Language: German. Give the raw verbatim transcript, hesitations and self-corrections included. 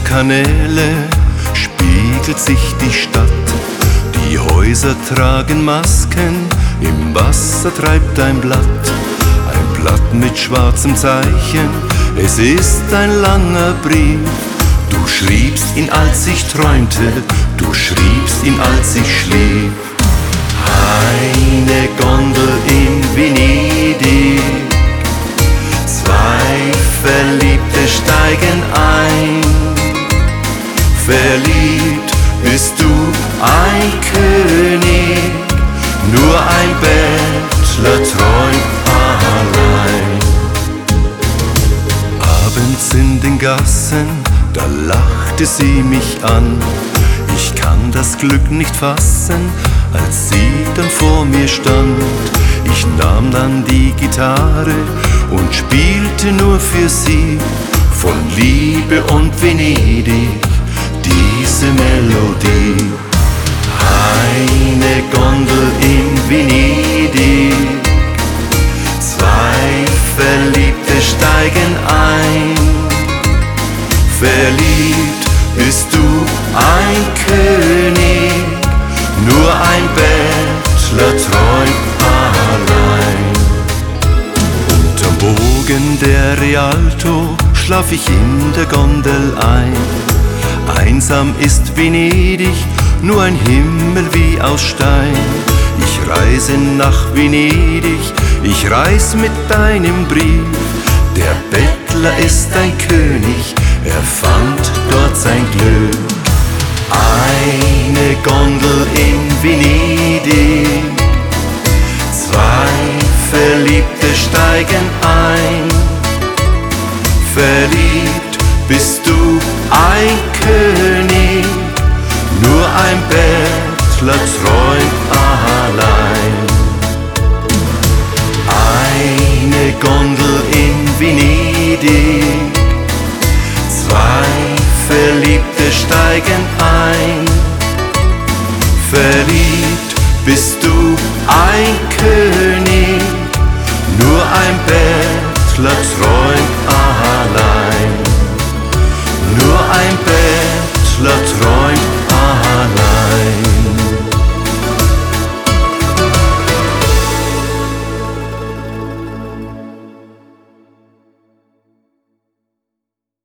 Kanäle spiegelt sich die Stadt. Die Häuser tragen Masken, im Wasser treibt ein Blatt. Ein Blatt mit schwarzem Zeichen, es ist ein langer Brief. Du schriebst ihn, als ich träumte, du schriebst ihn, als ich schlief. Eine Gondel in Venedig, zwei Verliebte steigen ein. Verliebt bist du ein König, nur ein Bettler träumt allein. Abends in den Gassen, da lachte sie mich an. Ich kann das Glück nicht fassen, als sie dann vor mir stand. Ich nahm dann die Gitarre und spielte nur für sie von Liebe und Venedig diese Melodie. Eine Gondel in Venedig, zwei Verliebte steigen ein. Verliebt bist du ein König, nur ein Bettler träumt allein. Unterm Bogen der Rialto schlaf ich in der Gondel ein. Einsam ist Venedig, nur ein Himmel wie aus Stein. Ich reise nach Venedig, ich reis mit deinem Brief. Der Bettler ist ein König, er fand dort sein Glück. Eine Gondel in Venedig, zwei Verliebte steigen ein. Verliebt bist du ein König, nur ein Bettler träumt allein. Eine Gondel in Venedig, zwei Verliebte steigen ein. Verliebt bist du ein König, nur ein Bettler träumt